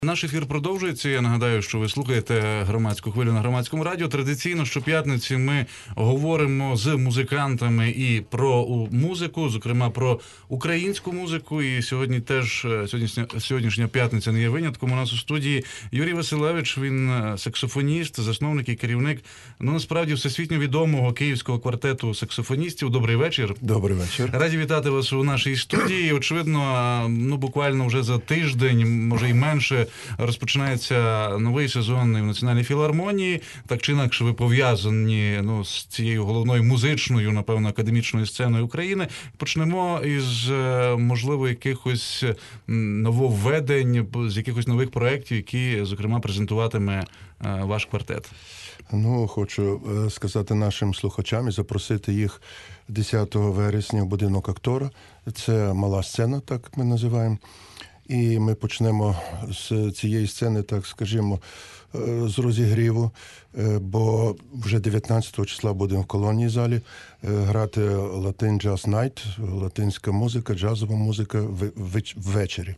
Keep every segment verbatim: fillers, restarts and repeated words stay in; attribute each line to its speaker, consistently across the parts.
Speaker 1: Наш ефір продовжується. Я нагадаю, що ви слухаєте громадську хвилю на Громадському радіо. Традиційно щоп'ятниці ми говоримо з музикантами і про музику, зокрема про українську музику. І сьогодні теж сьогоднішня, сьогоднішня п'ятниця не є винятком. У нас у студії Юрій Василевич, він саксофоніст, засновник і керівник, ну насправді всесвітньо відомого київського квартету саксофоністів. Добрий вечір.
Speaker 2: Добрий вечір.
Speaker 1: Раді вітати вас у нашій студії. Очевидно, ну буквально вже за тиждень, може і менше, розпочинається новий сезон в Національній філармонії. Так чи інакше ви пов'язані ну, з цією головною музичною, напевно, академічною сценою України. Почнемо із, можливо, якихось нововведень, з якихось нових проєктів, які, зокрема, презентуватиме ваш квартет.
Speaker 2: Ну, хочу сказати нашим слухачам і запросити їх десятого вересня в будинок актора. Це мала сцена, так ми називаємо. І ми почнемо з цієї сцени, так скажімо, з розігріву, бо вже дев'ятнадцятого числа будемо в колонії залі грати Latin Jazz Night, латинська музика, джазова музика ввечері.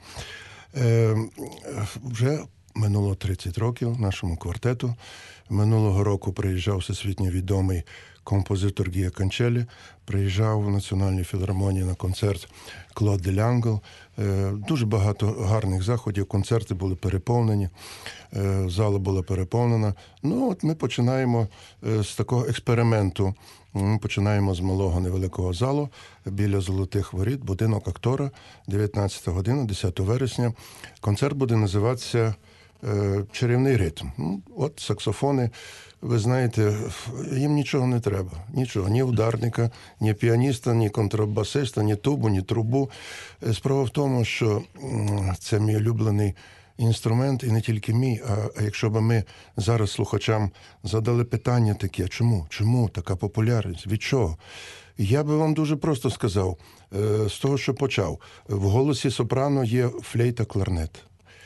Speaker 2: Вже минуло тридцять років нашому квартету. Минулого року приїжджав всесвітньо відомий композитор Гіа Кончелі, приїжджав в Національній філармонії на концерт Клод де Лянгл. Дуже багато гарних заходів, концерти були переповнені, зала була переповнена. Ну, от ми починаємо з такого експерименту. Ми починаємо з малого невеликого залу біля Золотих воріт, будинок актора, дев'ятнадцята година, десятого вересня. Концерт буде називатися «Чарівний ритм». От саксофони, ви знаєте, їм нічого не треба. Нічого, ні ударника, ні піаніста, ні контрабасиста, ні тубу, ні трубу. Справа в тому, що це мій улюблений інструмент, і не тільки мій, а, а якщо б ми зараз слухачам задали питання таке, чому? Чому така популярність? Від чого? Я би вам дуже просто сказав, з того, що почав. В голосі сопрано є флейта-кларнет.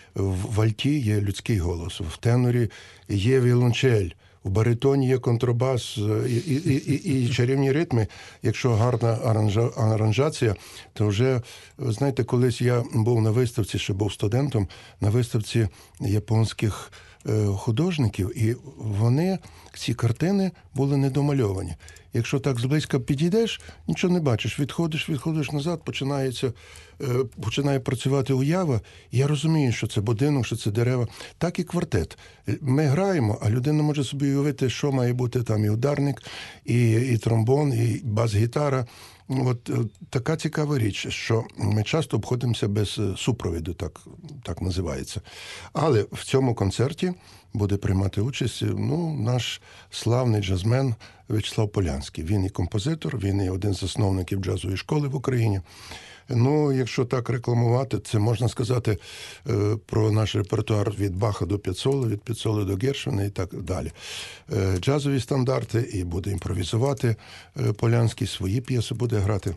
Speaker 2: В альті є людський голос, в тенорі є віолончель, в баритоні є контрабас і, і, і, і чарівні ритми. Якщо гарна аранжа, аранжація, то вже, знаєте, колись я був на виставці, ще був студентом, на виставці японських художників, і вони, ці картини були недомальовані. Якщо так зблизька підійдеш, нічого не бачиш. Відходиш, відходиш назад, починається, починає працювати уява. І я розумію, що це будинок, що це дерева. Так і квартет. Ми граємо, а людина може собі уявити, що має бути там і ударник, і, і тромбон, і бас-гітара. От така цікава річ, що ми часто обходимося без супровіду, так, так називається. Але в цьому концерті буде приймати участь ну, наш славний джазмен В'ячеслав Полянський. Він і композитор, він і один з засновників джазової школи в Україні. Ну, якщо так рекламувати, це можна сказати про наш репертуар від Баха до Піццоли, від Піццоли до Гершвіна і так далі. Джазові стандарти, і буде імпровізувати Полянський, свої п'єси буде грати.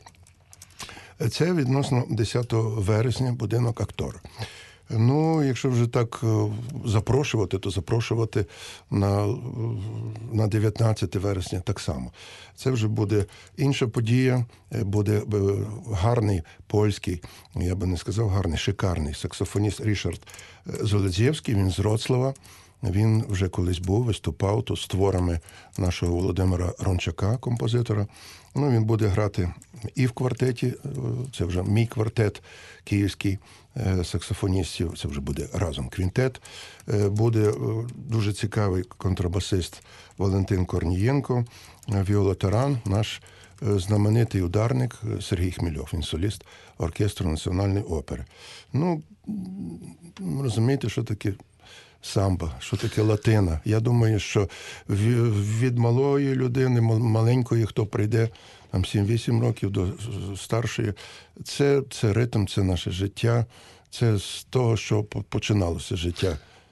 Speaker 2: Це відносно десятого вересня будинок актора. Ну, якщо вже так запрошувати, то запрошувати на, на дев'ятнадцяте вересня так само. Це вже буде інша подія, буде гарний польський, я би не сказав гарний, шикарний саксофоніст Рішард Золодзєвський, він з Вроцлава. Він вже колись був, виступав тут з творами нашого Володимира Рончака, композитора. Ну, він буде грати і в квартеті, це вже мій квартет київський саксофоністів, це вже буде разом квінтет. Буде дуже цікавий контрабасист Валентин Корнієнко, віолотеран, наш знаменитий ударник Сергій Хмельов, він соліст оркестру Національної опери. Ну, розумієте, що таке самба, що таке латина. Я думаю, що від малої людини, маленької, хто прийде там сім-вісім років до старшої, це, це ритм, це наше життя, це з того, що починалося життя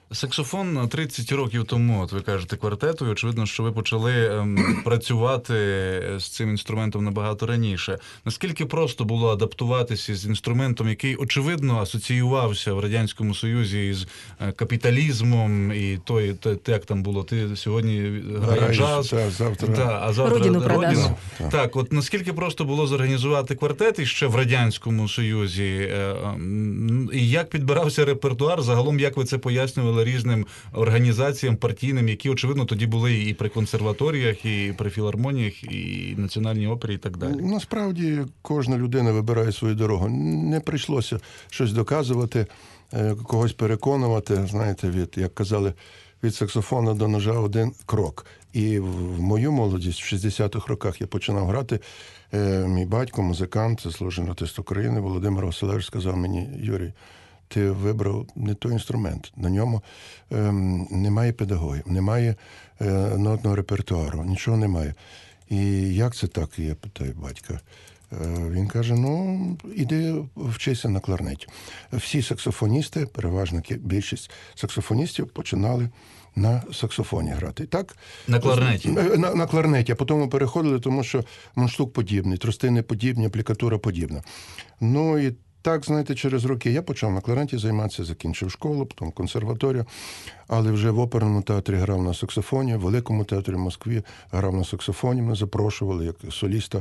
Speaker 1: Саксофон тридцять років тому, от ви кажете, квартету, і очевидно, що ви почали ем, працювати з цим інструментом набагато раніше. Наскільки просто було адаптуватися з інструментом, який, очевидно, асоціювався в Радянському Союзі із капіталізмом, і той, той, як там було, ти сьогодні граєш джаз,
Speaker 2: та, завтра...
Speaker 1: та, а завтра
Speaker 3: Родину продаш.
Speaker 1: родину. Так. так, от наскільки просто було зорганізувати квартет іще в Радянському Союзі, і як підбирався репертуар, загалом, як ви це пояснювали різним організаціям партійним, які, очевидно, тоді були і при консерваторіях, і при філармоніях, і національній опері, і так далі.
Speaker 2: Насправді, кожна людина вибирає свою дорогу. Не прийшлося щось доказувати, когось переконувати, знаєте, від, як казали, від саксофона до ножа один крок. І в мою молодість, в шістдесятих роках, я починав грати. Мій батько, музикант, заслужений артист України, Володимир Васильович, сказав мені: Юрій, ти вибрав не той інструмент, на ньому ем, немає педагогів, немає е, нотного репертуару, нічого немає. І як це так, я питаю батька. Е, він каже: ну, іди вчися на кларнеті. Всі саксофоністи, переважна більшість саксофоністів починали на саксофоні грати. Так,
Speaker 1: на кларнеті?
Speaker 2: На, на кларнеті, а потім переходили, тому що мундштук подібний, тростини подібні, аплікатура подібна. Ну і так, знаєте, через роки я почав на кларнеті займатися, закінчив школу, потім консерваторію, але вже в оперному театрі грав на саксофоні, в Великому театрі в Москві грав на саксофоні, мене запрошували як соліста.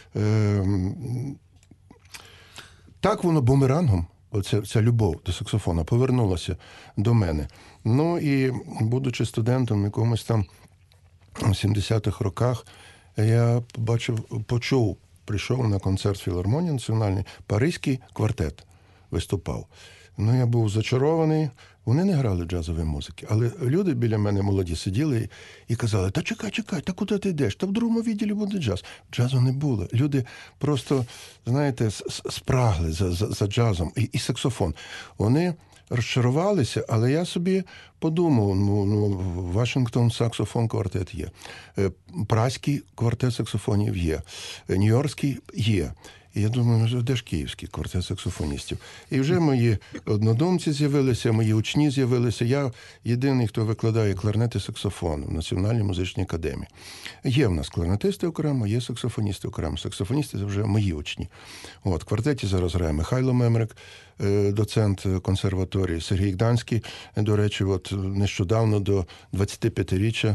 Speaker 2: Так воно бумерангом, оця, ця любов до саксофона повернулася до мене. Ну і, будучи студентом в якомусь там в сімдесятих роках, я побачив, почув, прийшов на концерт філармонії національний, паризький квартет виступав. Ну, я був зачарований. Вони не грали джазової музики, але люди біля мене молоді сиділи і казали: та чекай, чекай, та куди ти йдеш? Та в другому відділі буде джаз. Джазу не було. Люди просто, знаєте, спрагли за, за, за джазом. І, і саксофон. Вони розчарувалися, але я собі подумав: ну, ну Вашингтон саксофон квартет є, Празький квартет саксофонів є, Нью-Йоркський є. І я думаю, де ж київський квартет саксофоністів? І вже мої однодумці з'явилися, мої учні з'явилися. Я єдиний, хто викладає кларнет і саксофон в Національній музичній академії. Є в нас кларнетисти окремо, є саксофоністи окремо. Саксофоністи – це вже мої учні. От, в квартеті зараз грає Михайло Мемрик, доцент консерваторії, Сергій Гданський. До речі, от нещодавно до двадцятип'ятиріччя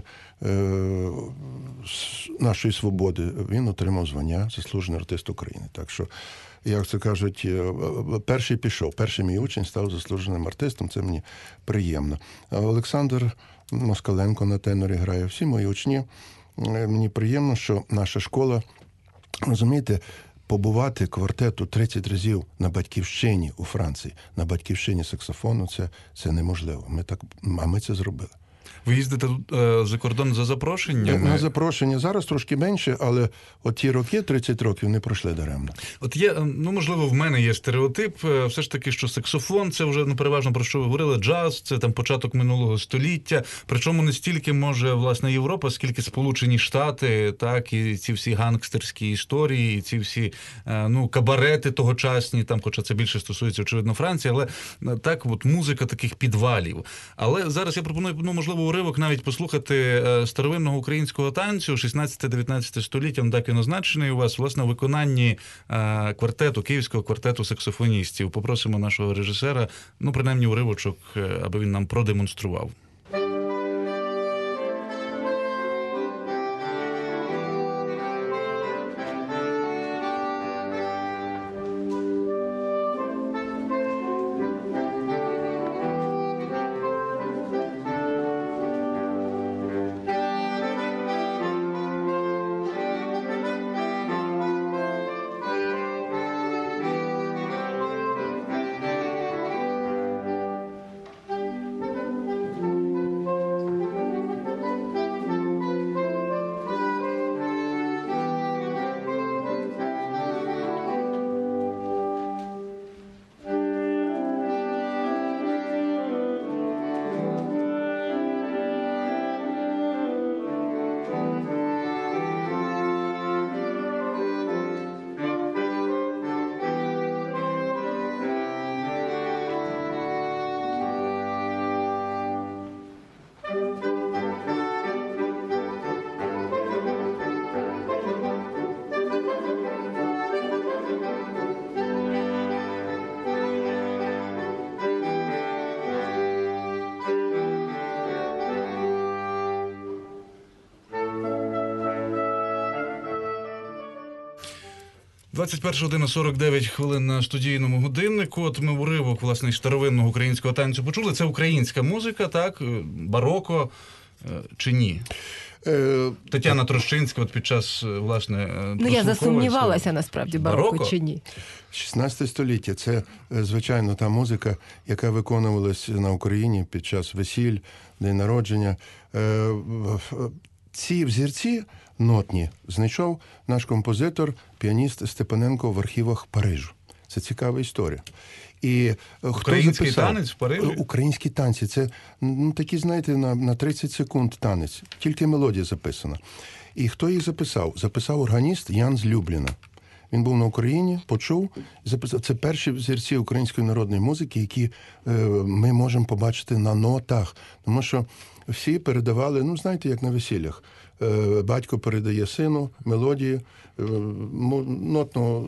Speaker 2: нашої свободи він отримав звання заслужений артист України. Так що, як це кажуть, перший пішов, перший мій учень став заслуженим артистом, це мені приємно. Олександр Москаленко на тенорі грає, всі мої учні. Мені приємно, що наша школа, розумієте, побувати квартету тридцять разів на батьківщині у Франції, на батьківщині саксофону, це, це неможливо. Ми так, а ми це зробили.
Speaker 1: Ви їздите е, за кордон за запрошеннями?
Speaker 2: На запрошення зараз трошки менше, але от ті роки, тридцять років, не пройшли даремно.
Speaker 1: От є, ну, можливо, в мене є стереотип, все ж таки, що саксофон, це вже, ну, переважно, про що ви говорили, джаз, це там початок минулого століття, причому не стільки, може, власне, Європа, скільки Сполучені Штати, так, і ці всі гангстерські історії, і ці всі, ну, кабарети тогочасні, там, хоча це більше стосується, очевидно, Франції, але так, от музика таких підвалів. Але зараз я пропоную, ну, можливо, уривок навіть послухати старовинного українського танцю шістнадцяте-дев'ятнадцяте століття, так він означений у вас, власне, у виконанні квартету, київського квартету саксофоністів. Попросимо нашого режисера, ну, принаймні, уривочок, аби він нам продемонстрував. двадцять перша година сорок дев'ять хвилин на студійному годиннику. От ми уривок, власне, із старовинного українського танцю почули. Це українська музика, так? Бароко чи ні? Е... Тетяна Трощинська от під час, власне,
Speaker 3: ну, я засумнівалася, насправді, бароко, бароко чи ні.
Speaker 2: шістнадцяте століття – це, звичайно, та музика, яка виконувалась на Україні під час весіль, день народження. Ці взірці нотні знайшов наш композитор, піаніст Степаненко в архівах Парижу. Це цікава історія. І
Speaker 1: український
Speaker 2: хто записав?
Speaker 1: Танець в Парижі?
Speaker 2: Українські танці. Це ну, такі, знаєте, на, на тридцять секунд танець. Тільки мелодія записана. І хто їх записав? Записав органіст Ян з Любліна. Він був на Україні, почув, записав. Це перші взірці української народної музики, які е, ми можемо побачити на нотах. Тому що всі передавали, ну, знаєте, як на весіллях. Е, батько передає сину мелодії, е, нотно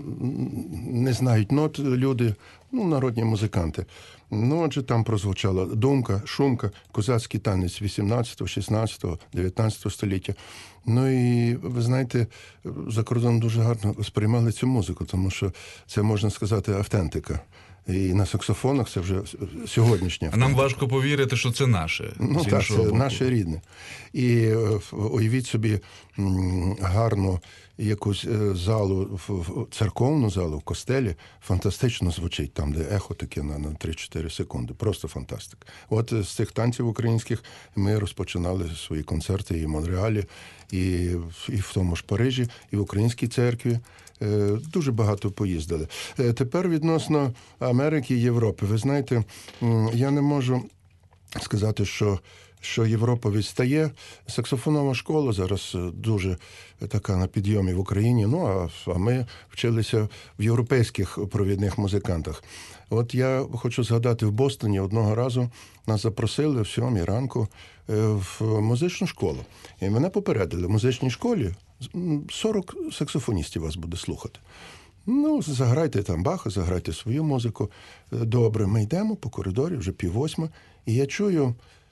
Speaker 2: не знають нот люди, ну, народні музиканти. Ну, отже, там прозвучала думка, шумка, козацький танець вісімнадцятого, шістнадцятого, дев'ятнадцятого століття. Ну і, ви знаєте, за кордоном дуже гарно сприймали цю музику, тому що це, можна сказати, автентика. І на саксофонах це вже сьогоднішня.
Speaker 1: А нам важко повірити, що це наше.
Speaker 2: Ну так, це боку. Наше рідне. І уявіть собі гарну якусь залу, церковну залу в костелі, фантастично звучить там, де ехо таке на, на три-чотири секунди. Просто фантастика. От з цих танців українських ми розпочинали свої концерти і в Монреалі, і, і в тому ж Парижі, і в Українській церкві. Дуже багато поїздили. Тепер відносно Америки і Європи. Ви знаєте, я не можу сказати, що, що Європа відстає. Саксофонова школа зараз дуже така на підйомі в Україні, ну а, а ми вчилися в європейських провідних музикантах. От я хочу згадати, в Бостоні одного разу нас запросили в сьомій ранку в музичну школу. І мене попередили, в музичній школі сорок саксофоністів вас буде слухати. Ну, заграйте там Баха, заграйте свою музику. Добре, ми йдемо по коридорі, вже пів восьма, і я чую,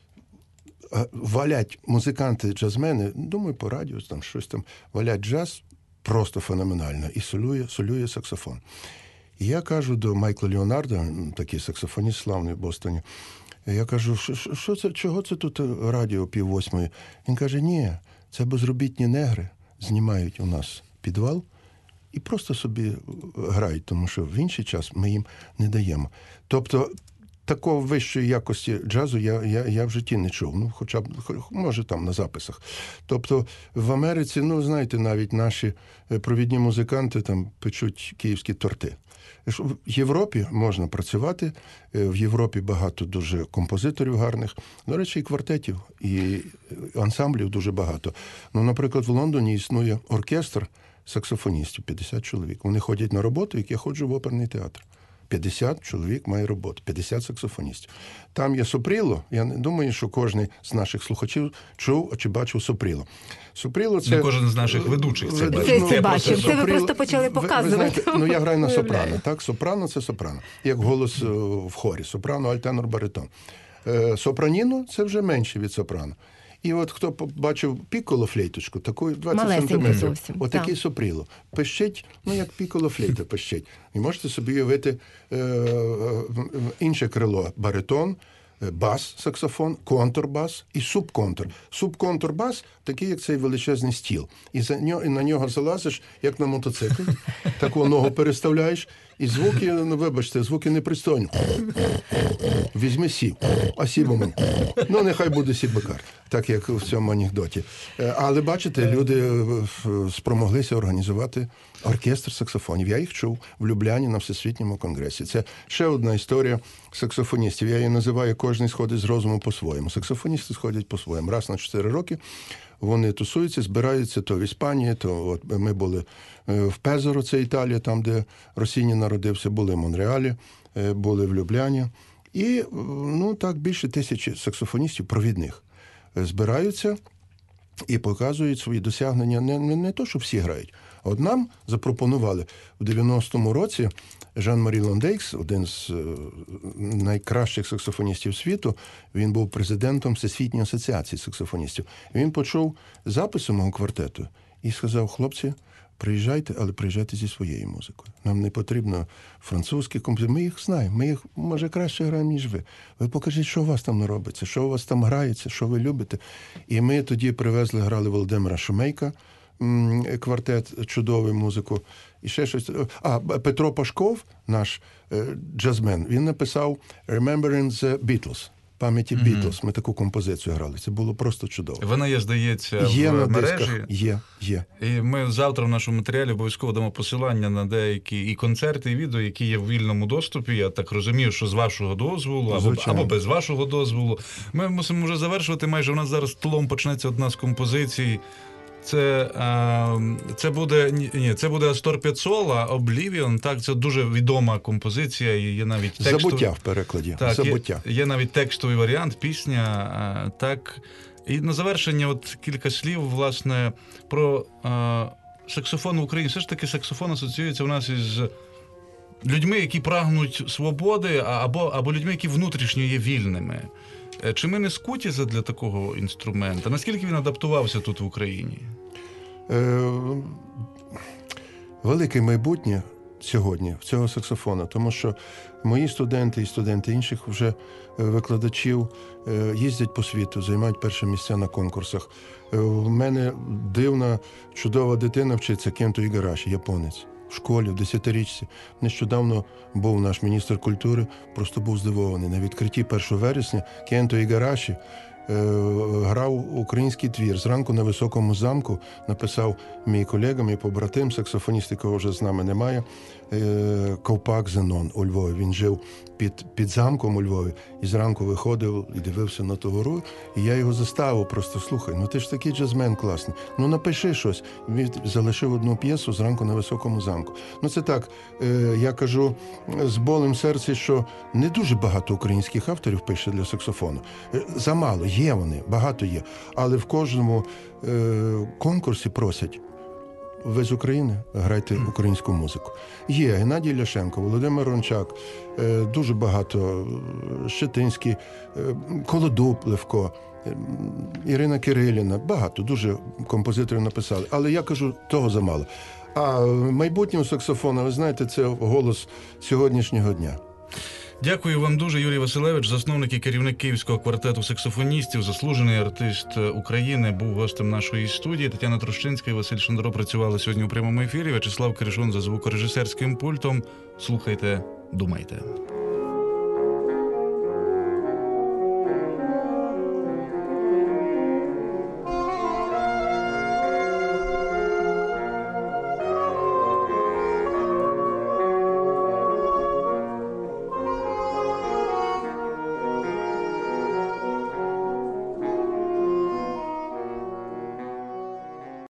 Speaker 2: валять музиканти, джазмени, думаю, по радіо, там щось там, валять джаз, просто феноменально, і солює, солює саксофон. І я кажу до Майкла Леонарда, такий саксофоніст славний в Бостоні, я кажу, що це, чого це тут радіо пів восьмої? Він каже, ні, це безробітні негри знімають у нас підвал і просто собі грають, тому що в інший час ми їм не даємо. Тобто, такої вищої якості джазу я, я, я в житті не чув. Ну, хоча б, може, там на записах. Тобто, в Америці, ну, знаєте, навіть наші провідні музиканти там печуть київські торти. В Європі можна працювати, в Європі багато дуже композиторів гарних, до речі, і квартетів, і ансамблів дуже багато. Ну, наприклад, в Лондоні існує оркестр саксофоністів, п'ятдесят чоловік. Вони ходять на роботу, як я ходжу в оперний театр. п'ятдесят чоловік має роботу, п'ятдесят саксофоністів. Там є сопріло, я не думаю, що кожен з наших слухачів чув чи бачив сопріло. Сопріло це...
Speaker 1: Не кожен з наших ведучих це бачив.
Speaker 3: Це, це бачив, це ви просто почали показувати.
Speaker 2: Ви, ви знаєте, ну я граю на сопрано, так? Сопрано – це сопрано. Як голос в хорі. Сопрано, альтенор, баритон. Сопраніно – це вже менше від сопрано. І от хто бачив пікколо-флейточку, таку двадцять сантиметрів, отакий сопріло. Пищить, ну як пікколо-флейта пищить. І можете собі уявити е, е, інше крило – баритон, бас, саксофон, контрбас і субконтр. Субконтрбас такий, як цей величезний стіл. І, за нього, і на нього залазиш, як на мотоцикл, таку ногу переставляєш, і звуки, ну вибачте, звуки непристойні. Візьми сі, а сі момент. Ну, нехай буде сі-бекар, так як в цьому анекдоті. Але, бачите, люди спромоглися організувати оркестр саксофонів. Я їх чув в Любляні на Всесвітньому конгресі. Це ще одна історія саксофоністів. Я її називаю «Кожний сходить з розуму по-своєму». Саксофоністи сходять по-своєму. Раз на чотири роки вони тусуються, збираються то в Іспанії, то от ми були в Пезаро, це Італія, там, де Росіні народився, були в Монреалі, були в Любляні. І, ну, так, більше тисячі саксофоністів провідних збираються і показують свої досягнення. Не, не, не то, що всі грають. А от нам запропонували в дев'яностому році Жан-Марі Лондейкс, один з найкращих саксофоністів світу, він був президентом Всесвітньої асоціації саксофоністів. Він почув записи мого квартету і сказав: хлопці, Приїжджайте, але приїжджайте зі своєю музикою. Нам не потрібно французькі композиції. Ми їх знаємо, ми їх, може, краще граємо, ніж ви. Ви покажіть, що у вас там робиться, що у вас там грається, що ви любите. І ми тоді привезли, грали Володимира Шумейка, квартет, чудову музику. І ще щось. А, Петро Пашков, наш е, джазмен, він написав «Remembering the Beatles». Пам'яті
Speaker 1: Мгм.
Speaker 2: Бітлз. Ми таку композицію грали. Це було просто чудово.
Speaker 1: Вона є, здається,
Speaker 2: Є
Speaker 1: в
Speaker 2: на
Speaker 1: мережі.
Speaker 2: дисках. Є, є.
Speaker 1: І ми завтра в нашому матеріалі обов'язково дамо посилання на деякі і концерти, і відео, які є в вільному доступі. Я так розумію, що з вашого дозволу, або,
Speaker 2: Звичайно.
Speaker 1: або без вашого дозволу. Ми мусимо вже завершувати. Майже у нас зараз тлом почнеться одна з композицій. Це, а, це буде ні, це буде Астор Піаццола, Oblivion. Так, це дуже відома композиція. І є навіть текстовий...
Speaker 2: Забуття в перекладі.
Speaker 1: Так,
Speaker 2: Забуття.
Speaker 1: Є, є навіть текстовий варіант, пісня. А, так. І на завершення от кілька слів, власне, про а, саксофон в Україні. Все ж таки саксофон асоціюється у нас із людьми, які прагнуть свободи, або, або людьми, які внутрішньо є вільними. Е, Чи ми не скуті для такого інструмента? Наскільки він адаптувався тут в Україні?
Speaker 2: Е, велике майбутнє сьогодні в цього саксофона, тому що мої студенти і студенти інших вже е, викладачів е, їздять по світу, займають перші місця на конкурсах. Е, У мене дивна, чудова дитина вчиться Кенто Ігараші, японець. В школі, в десятирічці. Нещодавно був наш міністр культури, просто був здивований. На відкритті першого вересня Кенто Ігараші е, грав український твір. Зранку на Високому замку написав мій колега, мій побратим, саксофоніст, якого вже з нами немає, е, Ковпак Зенон у Львові. Він жив під, під замком у Львові і зранку виходив і дивився на ту гору. І я його заставив просто, слухай, ну ти ж такий джазмен класний, ну напиши щось. Він залишив одну п'єсу зранку на Високому замку. Ну це так, е, я кажу з болем в серці, що не дуже багато українських авторів пише для саксофону. Е, замало, є вони, багато є. Але в кожному е, конкурсі просять: ви з України, грайте українську музику. Є Геннадій Ляшенко, Володимир Рончак, е, дуже багато, е, Щетинський, е, Колодуб Левко, е, Ірина Кириліна, багато, дуже композиторів написали. Але я кажу, того замало. А майбутнього саксофона, ви знаєте, це голос сьогоднішнього дня.
Speaker 1: Дякую вам дуже, Юрій Василевич, засновник і керівник Київського квартету саксофоністів, заслужений артист України, був гостем нашої студії. Тетяна Трощинська і Василь Шандро працювали сьогодні у прямому ефірі. В'ячеслав Киришун за звукорежисерським пультом. Слухайте, думайте.